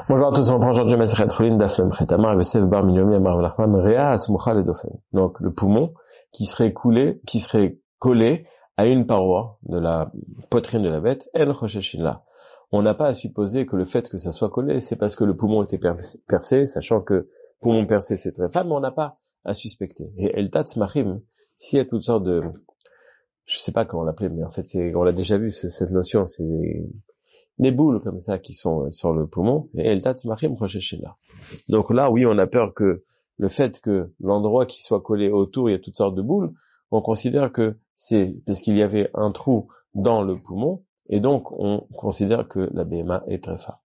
Bonjour à tous, on reprend aujourd'hui Masechet Chulin Daf Mem Chet Amar Yosef Bar Minyomi Amar Rav Nachman Rea Asmucha Ledofen. Donc le poumon qui serait collé à une paroi de la poitrine de la bête, En Chosheshin la. On n'a pas à supposer que le fait que ça soit collé, c'est parce que le poumon était percé, sachant que poumon percé c'est très faible, mais on n'a pas à suspecter. Et El Tatz Machim, s'il y a toutes sortes de, je sais pas comment l'appeler, mais en fait on l'a déjà vu cette notion, c'est des boules comme ça qui sont sur le poumon, et El Tatz Machim Chosheshin la. Donc là, oui, on a peur que le fait que l'endroit qui soit collé autour, il y a toutes sortes de boules, on considère que c'est parce qu'il y avait un trou dans le poumon, et donc on considère que la BMA est très forte.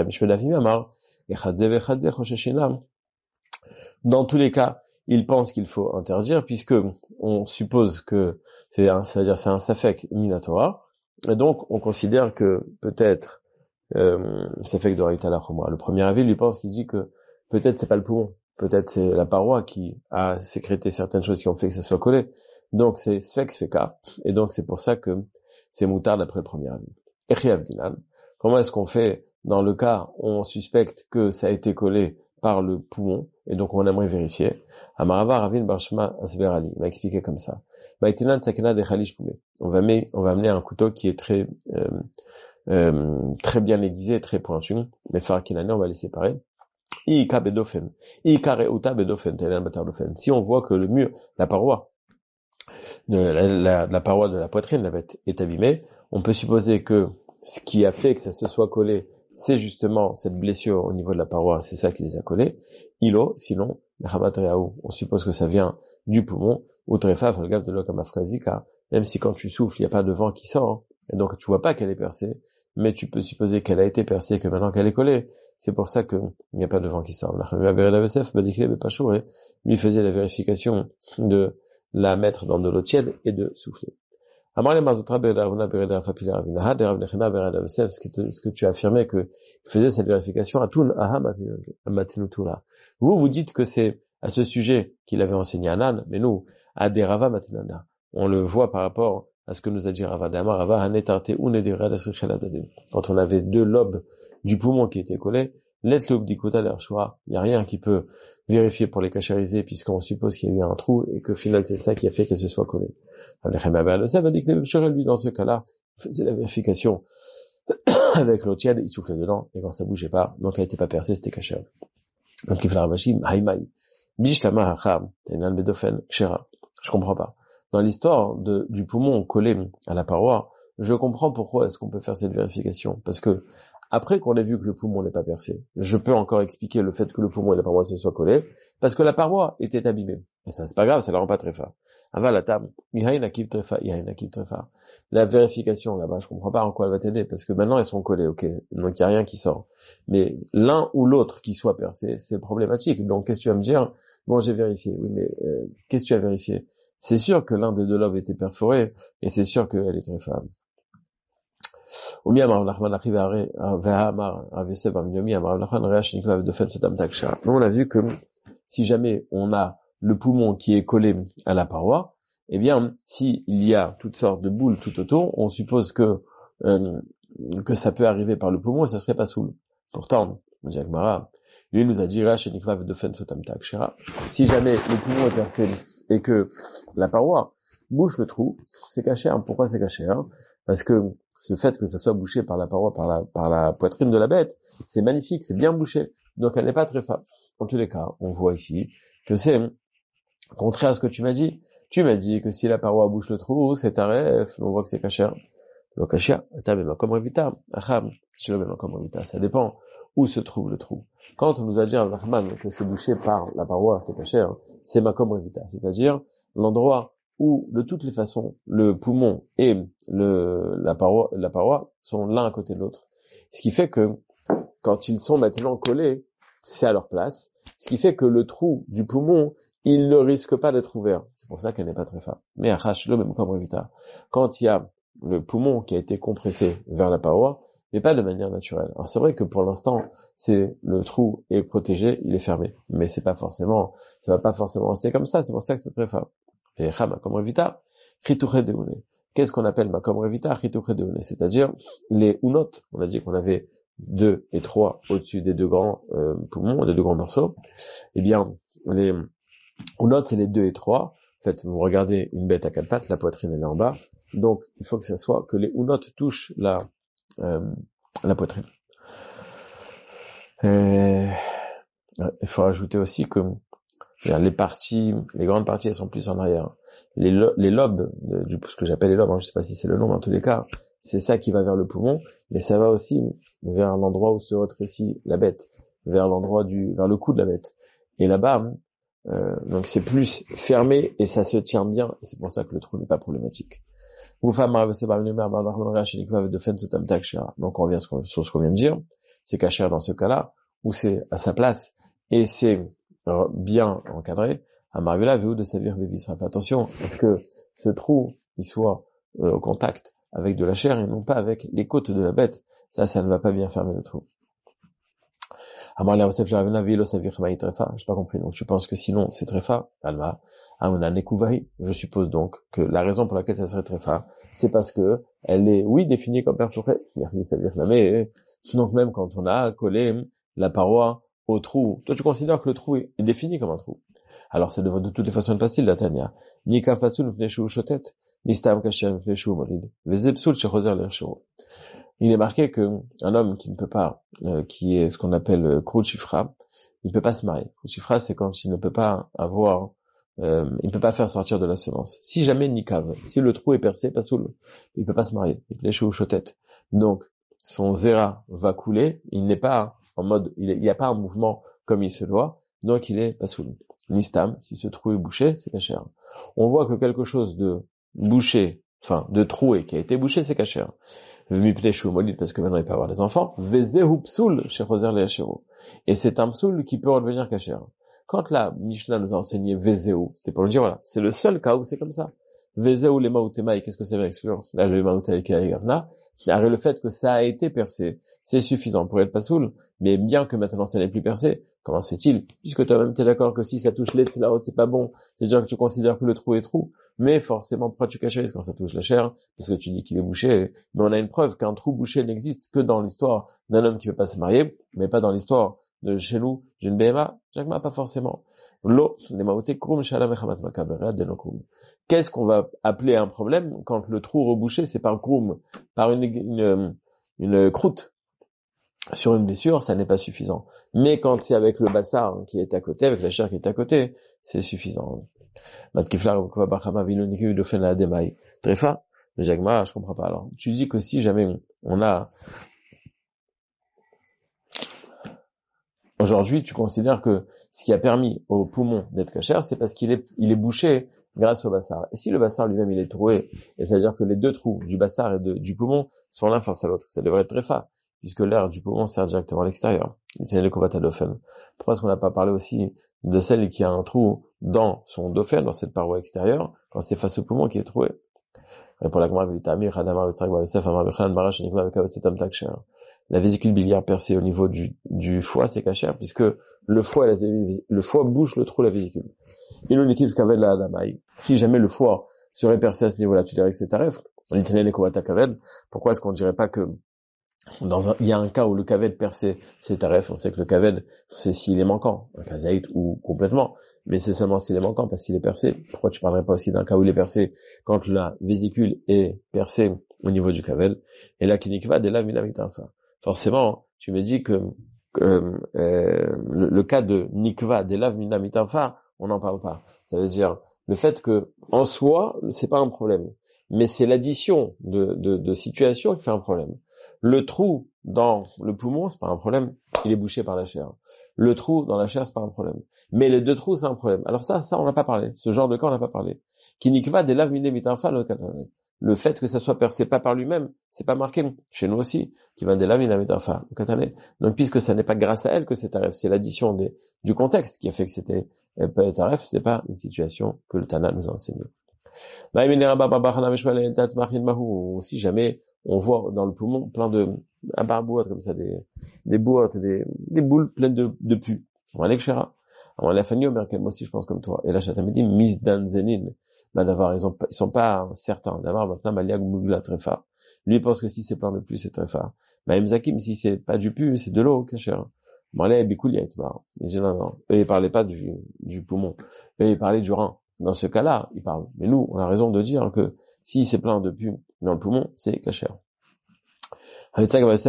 Dans tous les cas, il pense qu'il faut interdire, puisque on suppose que c'est-à-dire c'est un safek minatora, et donc on considère que peut-être safek d'oraita la chumra. Le premier avis lui pense qu'il dit que peut-être c'est pas le poumon, peut-être c'est la paroi qui a sécrété certaines choses qui ont fait que ça soit collé. Donc c'est sfek sfeka, et donc c'est pour ça que c'est moutard d'après le premier avis. Echi avdinan. Comment est-ce qu'on fait dans le cas où on suspecte que ça a été collé par le poumon, et donc on aimerait vérifier? Amarava Ravin Barshma Asverali m'a expliqué comme ça. Maïtinan sakena de khalish poumé. On va amener un couteau qui est très bien aiguisé, très pointu. Les farakinané, on va les séparer. Si on voit que le mur, la paroi, la paroi de la poitrine de la bête est abîmée, on peut supposer que ce qui a fait que ça se soit collé, c'est justement cette blessure au niveau de la paroi, c'est ça qui les a collés. Sinon, on suppose que ça vient du poumon, ou trefaf, le gaffe de l'okamafkazika, même si quand tu souffles, il n'y a pas de vent qui sort, et donc tu vois pas qu'elle est percée, mais tu peux supposer qu'elle a été percée, que maintenant qu'elle est collée, c'est pour ça qu'il n'y a pas de vent qui sort. Lui faisait la vérification de la mettre dans de l'eau tiède et de souffler. Ce que tu as affirmé que faisait cette vérification à Tun vous dites que c'est à ce sujet qu'il avait enseigné à Nan, mais nous, à des Rava Matinana, on le voit par rapport à ce que nous a dit Rava Dama, quand on avait deux lobes du poumon qui étaient collés, il n'y a rien qui peut vérifier pour les cachériser puisqu'on suppose qu'il y a eu un trou et que final c'est ça qui a fait qu'elle se soit collée. Lui dans ce cas-là, faisait la vérification avec l'eau tiède, il soufflait dedans et quand ça bougeait pas, donc elle n'était pas percée, c'était caché. Donc il fait la ravashi, je comprends pas. Dans l'histoire du poumon collé à la paroi, je comprends pourquoi est-ce qu'on peut faire cette vérification. Parce que, après qu'on ait vu que le poumon n'est pas percé, je peux encore expliquer le fait que le poumon et la paroi se soient collés, parce que la paroi était abîmée. Et ça, c'est pas grave, ça la rend pas très fort. La vérification, là-bas, je comprends pas en quoi elle va t'aider, parce que maintenant elles sont collées, ok. Donc il y a rien qui sort. Mais l'un ou l'autre qui soit percé, c'est problématique. Donc qu'est-ce que tu vas me dire? Bon, j'ai vérifié. Oui, mais qu'est-ce que tu as vérifié? C'est sûr que l'un des deux lobes était perforé, et c'est sûr qu'elle est très faible. Nous, on a vu que si jamais on a le poumon qui est collé à la paroi, eh bien, s'il y a toutes sortes de boules tout autour, on suppose que ça peut arriver par le poumon et ça serait pas saoul. Pourtant, lui nous a dit, si jamais le poumon est percé et que la paroi bouche le trou, c'est caché. Pourquoi c'est caché? Parce que le fait que ça soit bouché par la paroi, par la poitrine de la bête, c'est magnifique, c'est bien bouché. Donc elle n'est pas très faible. En tous les cas, on voit ici que c'est contraire à ce que tu m'as dit. Tu m'as dit que si la paroi bouche le trou, c'est taref. On voit que c'est caché. Le caché, ça dépend où se trouve le trou. Quand on nous a dit à Rahman que c'est bouché par la paroi, c'est caché, c'est makom revita, c'est-à-dire l'endroit où, de toutes les façons, le poumon et la paroi sont l'un à côté de l'autre. Ce qui fait que, quand ils sont maintenant collés, c'est à leur place. Ce qui fait que le trou du poumon, il ne risque pas d'être ouvert. C'est pour ça qu'elle n'est pas très forte. Mais quand il y a le poumon qui a été compressé vers la paroi, mais pas de manière naturelle. Alors c'est vrai que pour l'instant, le trou est protégé, il est fermé. Mais ça va pas forcément rester comme ça. C'est pour ça que c'est très fort. Qu'est-ce qu'on appelle makom revita? C'est-à-dire les unot. On a dit qu'on avait 2 et 3 au-dessus des deux grands poumons, des deux grands morceaux, eh bien, les Unot, c'est les 2 et 3. En fait, vous regardez une bête à 4 pattes, la poitrine elle est en bas. Donc, il faut que ça soit que les Unot touchent la poitrine. Et, il faut ajouter aussi que les grandes parties, elles sont plus en arrière. Les lobes, ce que j'appelle les lobes, je sais pas si c'est le nom, mais en tous les cas, c'est ça qui va vers le poumon, mais ça va aussi vers l'endroit où se rétrécit la bête, vers le cou de la bête. Et là-bas, donc c'est plus fermé et ça se tient bien, et c'est pour ça que le trou n'est pas problématique. Donc on revient sur ce qu'on vient de dire, c'est caché dans ce cas-là, où c'est à sa place, et c'est bien encadré, à Marvela veut de servir Bévisra. Attention, est-ce que ce trou, il soit au contact avec de la chair et non pas avec les côtes de la bête. Ça ne va pas bien fermer le trou. J'ai pas compris. Donc, tu penses que sinon, c'est tréfa? Alma. Je suppose donc que la raison pour laquelle ça serait tréfa, c'est parce que elle est, oui, définie comme perfouché. Mais, donc même quand on a collé la paroi au trou, toi, tu considères que le trou est défini comme un trou. Alors, c'est de toutes les façons facile, la Tania. Ni kafasul fneshu shotet, ni stam kasher fneshu molid. Vezepsul shechozer l'ershiro. Il est marqué que un homme qui ne peut pas, qui est ce qu'on appelle Kruchifra, il ne peut pas se marier. Kruchifra, c'est quand il ne peut pas avoir, il ne peut pas faire sortir de la semence. Si jamais Nikav, si le trou est percé, pas sous il ne peut pas se marier. Il est chez Chotet. Donc, son zéra va couler, il n'est pas en mode, il n'y a pas un mouvement comme il se doit, donc il est pas sous Nistam, si ce trou est bouché, c'est caché. On voit que quelque chose de bouché, enfin, de troué, qui a été bouché, c'est caché. Parce que maintenant il peut avoir des enfants. Et c'est un psoul qui peut redevenir caché. Quand la Mishnah nous a enseigné Vezeu, c'était pour le dire, voilà, c'est le seul cas où c'est comme ça. Vezeu les maoutemai, qu'est-ce que c'est l'exclure? Là, le maoutemai gavna, le fait que ça a été percé, c'est suffisant pour être pasoul, mais bien que maintenant ça n'est plus percé, comment se fait-il? Puisque toi-même t'es d'accord que si ça touche l'etzlaot, c'est pas bon, c'est-à-dire que tu considères que le trou est trou, mais forcément, pourquoi tu cacherais quand ça touche la chair? Parce que tu dis qu'il est bouché, mais on a une preuve qu'un trou bouché n'existe que dans l'histoire d'un homme qui veut pas se marier, mais pas dans l'histoire de chez nous, d'une BMA, Jacma, pas forcément. Qu'est-ce qu'on va appeler un problème quand le trou rebouché, c'est par groom, par une croûte sur une blessure, ça n'est pas suffisant. Mais quand c'est avec le bassar qui est à côté, avec la chair qui est à côté, c'est suffisant. Tréfa, le Jagma, je comprends pas. Alors, tu dis que si jamais on a aujourd'hui, tu considères que ce qui a permis au poumon d'être caché, c'est parce qu'il est bouché grâce au bassar. Et si le bassar lui-même il est troué, et c'est-à-dire que les deux trous du bassar et du poumon sont l'un face à l'autre, ça devrait être tréfa, puisque l'air du poumon sert directement à l'extérieur. Pourquoi est-ce qu'on n'a pas parlé aussi de celle qui a un trou dans son dauphin, dans cette paroi extérieure, quand c'est face au poumon qui est troué? La vésicule biliaire percée au niveau du foie, c'est cachère, puisque le foie bouche le trou de la vésicule. Si jamais le foie serait percé à ce niveau-là, tu dirais que c'est taref. Pourquoi est-ce qu'on dirait pas que il y a un cas où le kaved percé, c'est taref, on sait que le kaved, c'est s'il est manquant, un kazaït ou complètement, mais c'est seulement s'il est manquant, parce qu'il est percé. Pourquoi tu parlerais pas aussi d'un cas où il est percé quand la vésicule est percée au niveau du kaved? Et là, kinikva, de là, minamitafa. Forcément, tu me dis que le cas de nikva, de là, minamitafa, on n'en parle pas. Ça veut dire le fait que en soi, c'est pas un problème, mais c'est l'addition de situations qui fait un problème. Le trou dans le poumon, c'est pas un problème, il est bouché par la chair. Le trou dans la chair, c'est pas un problème. Mais les deux trous, c'est un problème. Alors ça, on n'a pas parlé. Ce genre de cas, on n'a pas parlé. Kinikva, de là, minamitafa, le fait que ça soit percé pas par lui-même, c'est pas marqué. Chez nous aussi, qui va de là, minamitafa, le katane. Donc, puisque ça n'est pas grâce à elle que c'est taref, c'est l'addition du contexte qui a fait que c'était taref, c'est pas une situation que le Tana nous a enseigné. Si jamais on voit dans le poumon plein un barboîte comme ça, des boîtes, des boules pleines de pus. On va aller chez la famille moi aussi je pense comme toi. Et là, Chata me dit, misdan zenin. D'avoir, ils sont pas certains. D'avoir maintenant, Maliag Mougla Tréfa. Lui, il pense que si c'est plein de plus, c'est Tréfa. Maïm Zakim, si c'est pas du pu, c'est de l'eau, caché. Malais, Bikouliet, il dit non. Eux, ils parlaient pas du poumon. Eux, ils parlaient du rein. Dans ce cas-là, ils parlent. Mais nous, on a raison de dire que si c'est plein de pu dans le poumon, c'est caché. Il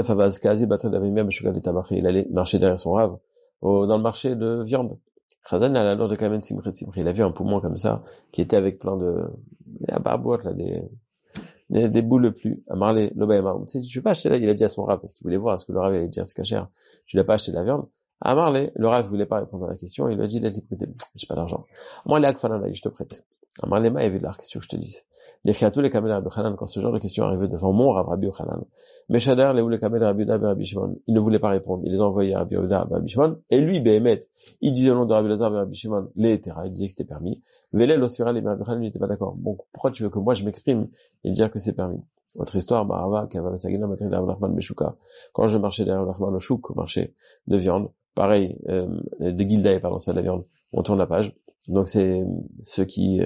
allait marcher derrière son rave, dans le marché de viande. Khazan, à la de Kamen Simchet Simchet, il a vu un poumon comme ça, qui était avec plein de, là, des boules plus. À Marley, l'Obaïma. Tu sais, je vais pas acheter là, il a dit à son rave, parce qu'il voulait voir, est-ce que le rave allait dire c'est cachère. Je l'ai pas acheté de la viande. À Marley, le rave voulait pas répondre à la question, il lui a dit, il a dit, prêter. J'ai pas d'argent. Moi, les Akfanana, je te prête. À Marley, il y avait de la question que je te dise. Les Khiatou, les Kamel Rabbi Chanan, quand ce genre de question arrivait devant mon Rav Rabbi Chanan. Mais Shader, les Kamel Rabbi Uda, Rabbi Shimon, il ne voulait pas répondre. Il les a envoyés à Rabbi Uda, Rabbi Shimon. Et lui, Behemet, il disait au nom de Rabbi Lazar, Rabbi Shimon, les Terra, il disait que c'était permis. Velel, Osfira, les Rabbi Chanan, il n'était pas d'accord. Bon, pourquoi tu veux que moi je m'exprime et dire que c'est permis? Autre histoire, Barava, Kava, Sagina, Matri, Rav Nachman, Beshuka. Quand je marchais derrière Rav Nachman au Chouk, au marché de viande, pareil, de Gildaï, pardon, c'est pas de la viande. On tourne la page. Donc c'est ceux qui,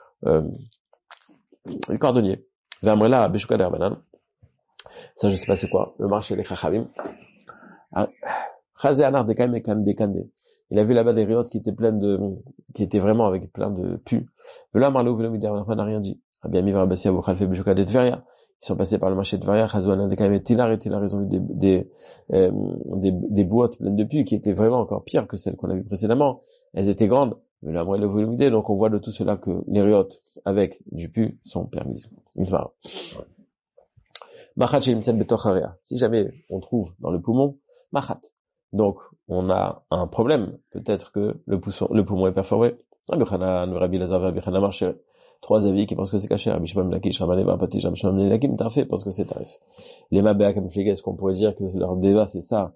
le cordonnier. Vamrela, Beshuka, Derbanan. Ça, je sais pas c'est quoi. Le marché des Chachavim. Chazé Anar, Dekaim, et Kande. Il a vu là-bas des riottes qui étaient vraiment avec plein de pus. Mais là, Marlou, Velomidar, n'a rien dit. Rabbi Ami, Rabassia, Bokhalfe, Beshuka, de Tveria. Ils sont passés par le marché de Tveria, Chazouana, Dekaim, et Tilar, ils ont vu des boîtes pleines de pus qui étaient vraiment encore pires que celles qu'on a vues précédemment. Elles étaient grandes. Mais là, moi, le volume donc on voit de tout cela que les riottes avec du pu sont permises. Si jamais on trouve dans le poumon, machat. Donc, on a un problème. Peut-être que le poumon est perforé. Trois avis qui pensent que c'est caché. Parce que c'est tarif. Les mabéa comme est-ce qu'on pourrait dire que leur débat c'est ça?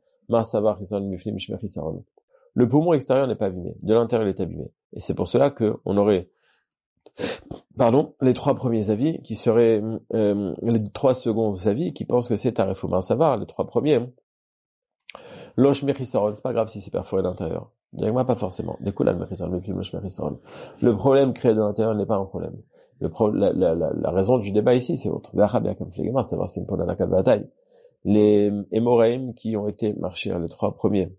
Le poumon extérieur n'est pas abîmé. De l'intérieur, il est abîmé. Et c'est pour cela que on aurait, les trois premiers avis qui seraient, les trois seconds avis qui pensent que c'est tarif. Faut bien savoir, les trois premiers, Losh Mechisaron, c'est pas grave si c'est perforé de l'intérieur. Moi, pas forcément. Du coup, là, le Mechisaron, le film Losh Mechisaron. Le problème créé de l'intérieur n'est pas un problème. La raison du débat ici, c'est autre. Comme Flegema, savoir si une pendant la bataille. Les Hémoraïm qui ont été marchés, les trois premiers,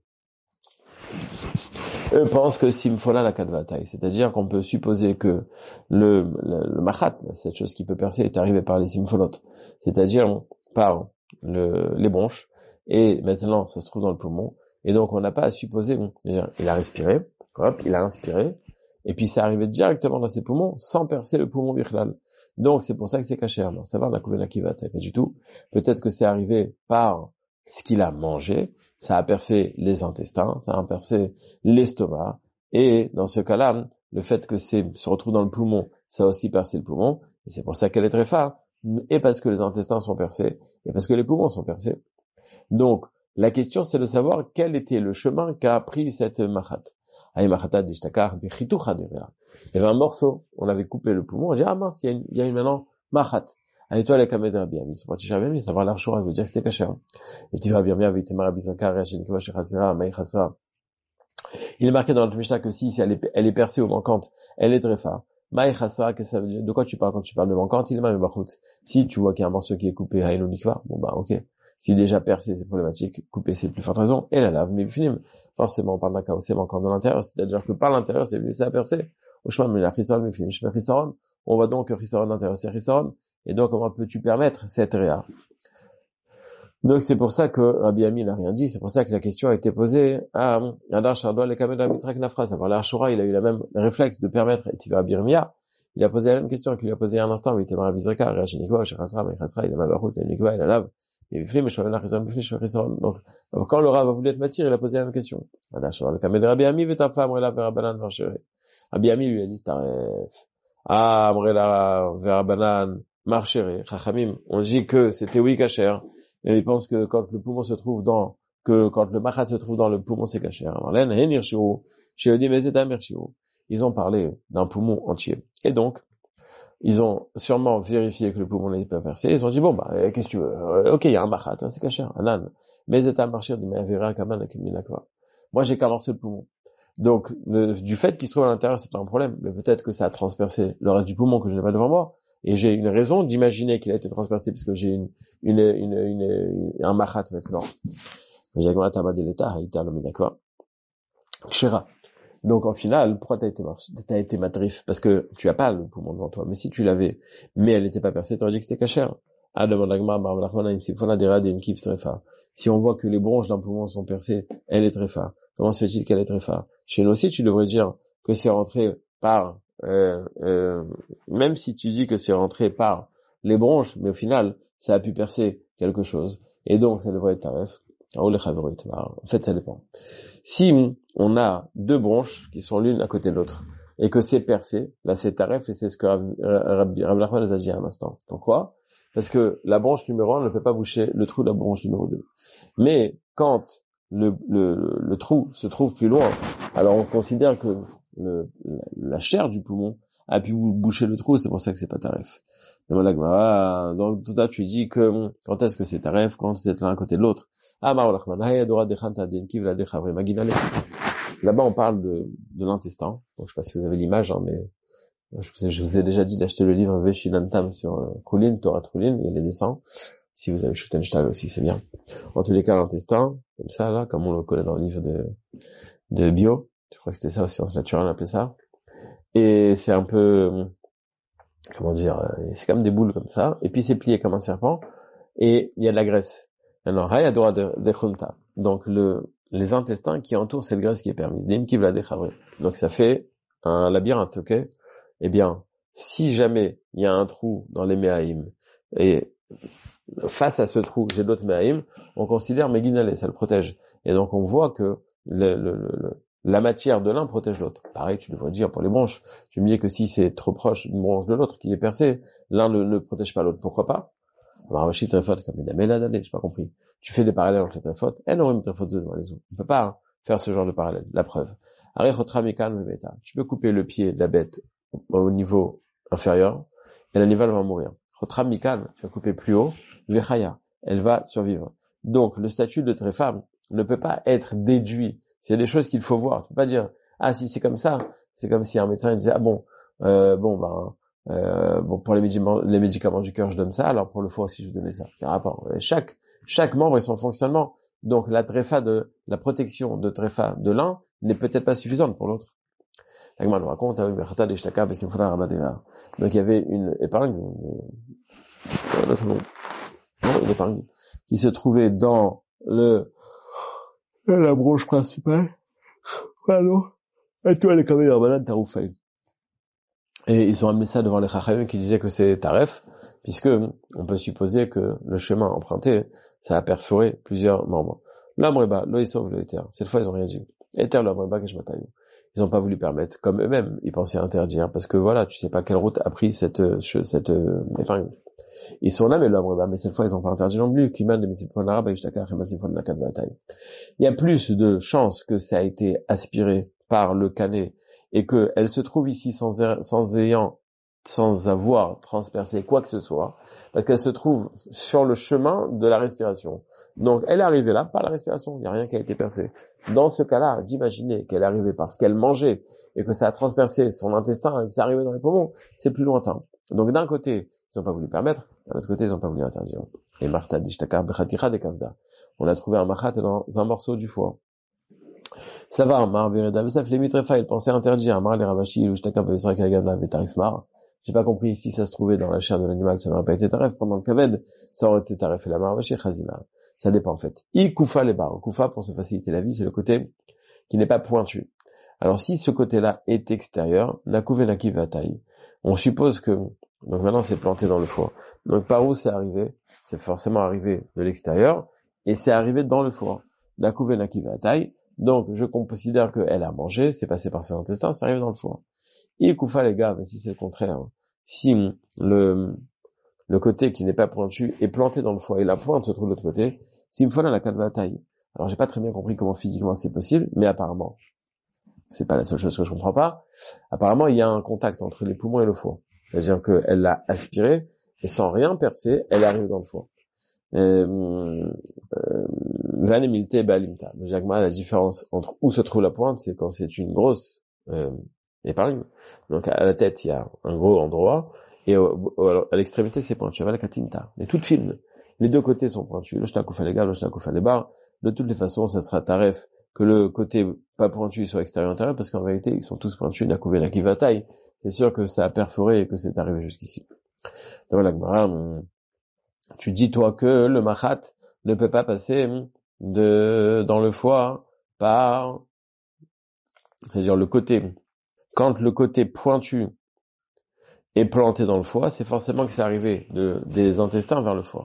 eux pensent que Simfola la bataille. C'est-à-dire qu'on peut supposer que le machat, cette chose qui peut percer, est arrivé par les Simfolotes. C'est-à-dire par les bronches. Et maintenant, ça se trouve dans le poumon. Et donc, on n'a pas à supposer, il a respiré, hop, il a inspiré, et puis c'est arrivé directement dans ses poumons, sans percer le poumon bichlal. Donc, c'est pour ça que c'est caché. Savoir la kouvena kivata, pas du tout. Peut-être que c'est arrivé par ce qu'il a mangé, ça a percé les intestins, ça a percé l'estomac, et dans ce cas-là, le fait que se retrouve dans le poumon, ça a aussi percé le poumon, et c'est pour ça qu'elle est très phare, et parce que les intestins sont percés, et parce que les poumons sont percés. Donc, la question, c'est de savoir quel était le chemin qu'a pris cette machat. Il y avait un morceau, on avait coupé le poumon, on dit, ah mince, il y a une maintenant machat. Allez, toi, les kamed Rabbi Ami, c'est parti Rabbi Ami, ça va l'archoura, il veut dire que c'était caché. Et tu vas bien, avec tes Rabbi Zakar, il est marqué dans le Mishnah que si elle est percée ou manquante, elle est très phare. Maï Chasra, qu'est-ce que ça veut dire? De quoi tu parles quand tu parles de manquante? Il est même si tu vois qu'il y a un morceau qui est coupé, Haïlo Nikva, bon bah, ok. Si déjà percé, c'est problématique, couper, c'est plus forte raison, et la lave, mais finim. Forcément, on parle d'un cas où c'est manquant de l'intérieur, c'est-à-dire que par l'intérieur, c'est venu, ça a percé. Au chemin, mais la chisaron, mais finim, chemin chisaron. On voit donc que chisaron d'intérieur, c'est chisaron. Et donc, comment peux-tu permettre cette réa? Donc, c'est pour ça que Rabbi Ami n'a rien dit, c'est pour ça que la question a été posée à Adar Shardoa, les Kamed Amisrak Nafra. Savoir l'Arshura, il a eu la même réflexe de permettre, et Tiva Birmia. Il a posé la même question qu'il a posé il y a un instant, où il était Rabbi Zaka, Réachinikwa, Shechasra, Mechasra, il a Mabarous, il a Nikwa, il a lave. Donc, quand le Rav a voulu être matière, il a posé la même question. Rabbi Ami lui a dit, Chachamim, on dit que c'était oui kacher, et il pense que quand le poumon se trouve quand le machat se trouve dans le poumon, c'est kacher. Ils ont parlé d'un poumon entier. Et donc, ils ont sûrement vérifié que le poumon n'était pas percé. Ils ont dit, bon, qu'est-ce que tu veux? Ok, il y a un machat, c'est caché, un âne. Mais c'est un marché de Mavera Kaman avec Minakwa. Moi, j'ai qu'à lancer le poumon. Donc, du fait qu'il se trouve à l'intérieur, c'est pas un problème. Mais peut-être que ça a transpercé le reste du poumon que je n'ai pas devant moi. et j'ai une raison d'imaginer qu'il a été transpercé parce que j'ai un machat maintenant. D'accord. Kshera. Donc, en final, pourquoi t'as été matrif? Parce que tu as pas le poumon devant toi. Mais si tu l'avais, mais elle n'était pas percée, t'aurais dit que c'était cachère. Si on voit que les bronches d'un poumon sont percées, elle est tréfa. Comment se fait-il qu'elle est tréfa? Chez nous aussi, tu devrais dire que c'est rentré par, même si tu dis que c'est rentré par les bronches, mais au final, ça a pu percer quelque chose. Et donc, ça devrait être taref. En fait, ça dépend. Si on a deux bronches qui sont l'une à côté de l'autre, et que c'est percé, là c'est taref, et c'est ce que Rabbi Nachman nous a dit à un instant. Pourquoi? Parce que la branche numéro 1 ne peut pas boucher le trou de la branche numéro 2. Mais quand le trou se trouve plus loin, alors on considère que la chair du poumon a pu boucher le trou, c'est pour ça que c'est pas taref. Donc tout à tu dis que quand est-ce que c'est taref, quand c'est l'un à côté de l'autre. Là-bas, on parle de l'intestin. Donc, je sais pas si vous avez l'image, hein, mais je vous ai déjà dit d'acheter le livre Veshilantam sur Krulin, Torah Krulin, il y a les dessins. Si vous avez Schutenstahl aussi, c'est bien. En tous les cas, l'intestin, comme ça, là, comme on le connaît dans le livre de bio. Je crois que c'était ça, sciences naturelles, on appelait ça. Et c'est un peu, comment dire, c'est comme des boules comme ça. Et puis c'est plié comme un serpent. Et il y a de la graisse. Alors, donc les intestins qui entourent cette graisse qui est permise. Donc ça fait un labyrinthe, ok? Eh bien, si jamais il y a un trou dans les méhaïm, et face à ce trou, j'ai d'autres méhaïm, on considère Meginale, ça le protège. Et donc on voit que la matière de l'un protège l'autre. Pareil, tu devrais dire pour les bronches. Tu me dis que si c'est trop proche d'une branche de l'autre qui est percée, l'un ne protège pas l'autre. Pourquoi pas? J'ai pas compris. Tu fais des parallèles entre les tréfotes. On peut pas faire ce genre de parallèle. La preuve. Tu peux couper le pied de la bête au niveau inférieur et l'animal va mourir. Tu vas couper plus haut, elle va survivre. Donc, le statut de tréfa ne peut pas être déduit. C'est des choses qu'il faut voir. Tu peux pas dire, ah, si c'est comme ça, c'est comme si un médecin disait, ah bon, pour les médicaments du cœur, je donne ça, alors pour le foie aussi, je donnais ça. Car rapport. Chaque membre et son fonctionnement. Donc, la protection de tréfa de l'un n'est peut-être pas suffisante pour l'autre. L'Agma nous raconte, donc il y avait une épargne, une épargne, qui se trouvait dans la branche principale. Pardon. Et toi, les caméras, malade, t'as oufé. Et ils ont amené ça devant les Chachamim qui disaient que c'est taref, puisque on peut supposer que le chemin emprunté, ça a perforé plusieurs membres. L'amreba, l'oïsov, le éther. Cette fois, ils ont rien dit. Éther, l'amreba, keshmatayu. Ils n'ont pas voulu permettre, comme eux-mêmes, ils pensaient interdire, parce que voilà, tu sais pas quelle route a pris cette épargne. Ils sont là, mais l'amreba, mais cette fois, ils n'ont pas interdit non plus. Il y a plus de chances que ça a été aspiré par le canet et qu'elle se trouve ici sans avoir transpercé quoi que ce soit, parce qu'elle se trouve sur le chemin de la respiration. Donc, elle est arrivée là par la respiration. Il n'y a rien qui a été percé. Dans ce cas-là, d'imaginer qu'elle est arrivée parce qu'elle mangeait et que ça a transpercé son intestin et que ça arrivait dans les poumons, c'est plus lointain. Donc, d'un côté, ils n'ont pas voulu permettre, d'un autre côté, ils n'ont pas voulu interdire. Et Martha dit, on a trouvé un machat dans un morceau du foie. Ça va, il pensait interdire, les ravashi, j'ai pas compris si ça se trouvait dans la chair de l'animal, ça n'aurait pas été taref. Pendant le kaved, ça aurait été taref et la maravashi, chazina. Ça dépend, en fait. Kufa les barres. Kufa, pour se faciliter la vie, c'est le côté qui n'est pas pointu. Alors, si ce côté-là est extérieur, nakuve naki vatai. On suppose que, donc maintenant c'est planté dans le foie. Donc, par où c'est arrivé? C'est forcément arrivé de l'extérieur, et c'est arrivé dans le foie. Nakuve naki vatai. Donc, je considère qu'elle a mangé, c'est passé par ses intestins, c'est arrivé dans le foie. Kufa les gars, mais si c'est le contraire, hein. Si le côté qui n'est pas pointu est planté dans le foie et la pointe se trouve de l'autre côté, simfona la kadvataï. Alors j'ai pas très bien compris comment physiquement c'est possible, mais apparemment, c'est pas la seule chose que je comprends pas. Apparemment, il y a un contact entre les poumons et le foie. C'est-à-dire qu'elle l'a aspiré et sans rien percer, elle arrive dans le foie. La différence entre où se trouve la pointe, c'est quand c'est une grosse épargne. Donc à la tête, il y a un gros endroit, Et à l'extrémité, c'est pointu. Avec la katinta. Et toutes fines. Les deux côtés sont pointus. Le shtakouf les gars, le shtakouf les bar. De toutes les façons, ça sera taref que le côté pas pointu soit extérieur-intérieur, parce qu'en vérité, ils sont tous pointus. Nakouvé, nakiva taille. C'est sûr que ça a perforé et que c'est arrivé jusqu'ici. Dans la Gemara, tu dis, toi, que le machat ne peut pas passer dans le foie par, c'est-à-dire le côté, quand le côté pointu est planté dans le foie, c'est forcément que c'est arrivé des intestins vers le foie.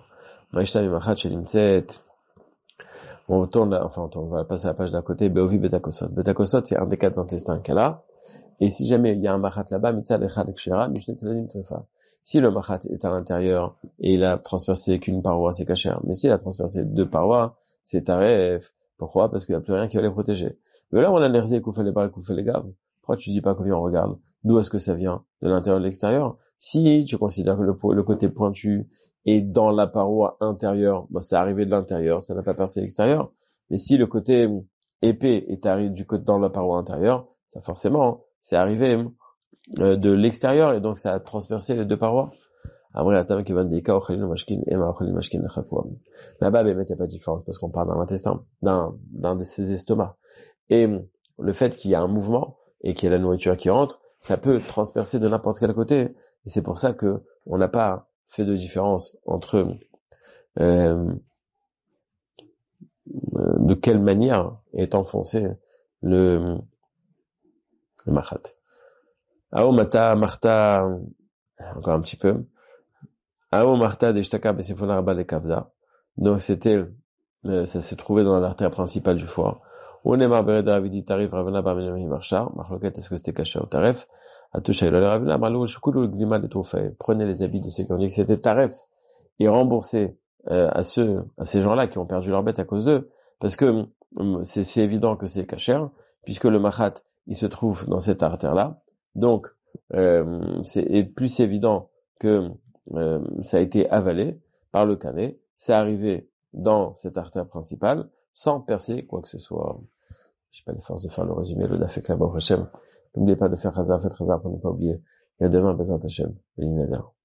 On va passer à la page d'à côté. Beovi betakosot. Betakosot, c'est un des 4 intestins qu'elle a. Et si jamais il y a un machat là-bas, mitzad echad kshira, mishnet teladim trefa. Si le machat est à l'intérieur et il a transpercé qu'une paroi, c'est kasher. Mais s'il a transpercé 2 parois, c'est taref. Pourquoi? Parce qu'il n'y a plus rien qui va les protéger. Mais là, on a l'erzé, koufé les bar, koufé les gaves. Pourquoi tu dis pas qu'on regarde? D'où est-ce que ça vient? De l'intérieur, de l'extérieur? Si tu considères que le côté pointu est dans la paroi intérieure, ben, c'est arrivé de l'intérieur, ça n'a pas percé l'extérieur. Mais si le côté épais est arrivé du côté dans la paroi intérieure, ça forcément, c'est arrivé de l'extérieur et donc ça a transpercé les 2 parois. Là-bas, il n'y a pas de différence parce qu'on parle d'un intestin, d'un de ses estomacs. Et le fait qu'il y a un mouvement et qu'il y a la nourriture qui rentre, ça peut transpercer de n'importe quel côté. Et c'est pour ça que on n'a pas fait de différence entre de quelle manière est enfoncé le machat. Ao mata marta, encore un petit peu. Ao marta de shtaka besifona rabba de kavda. Donc c'était, ça s'est trouvé dans l'artère principale du foie. On est marberé d'Ravidi tarif ravena barminami marchar. Marloquette, est-ce que c'était caché au taref? Atoucha il a ravena marlou shukulu glima de trophée. Prenez les habits de ceux qui ont dit que c'était taref et remboursez à ces gens-là qui ont perdu leur bête à cause d'eux, parce que c'est évident que c'est caché, puisque le machat il se trouve dans cette artère-là. Donc c'est plus évident que ça a été avalé par le canet, c'est arrivé dans cette artère principale sans percer quoi que ce soit. Je sais pas les forces de faire le résumé, le dafek là-bas, Hashem. N'oubliez pas de faire Chazar, faites Chazar pour ne pas oublier. Et à demain, Bezrat Hashem.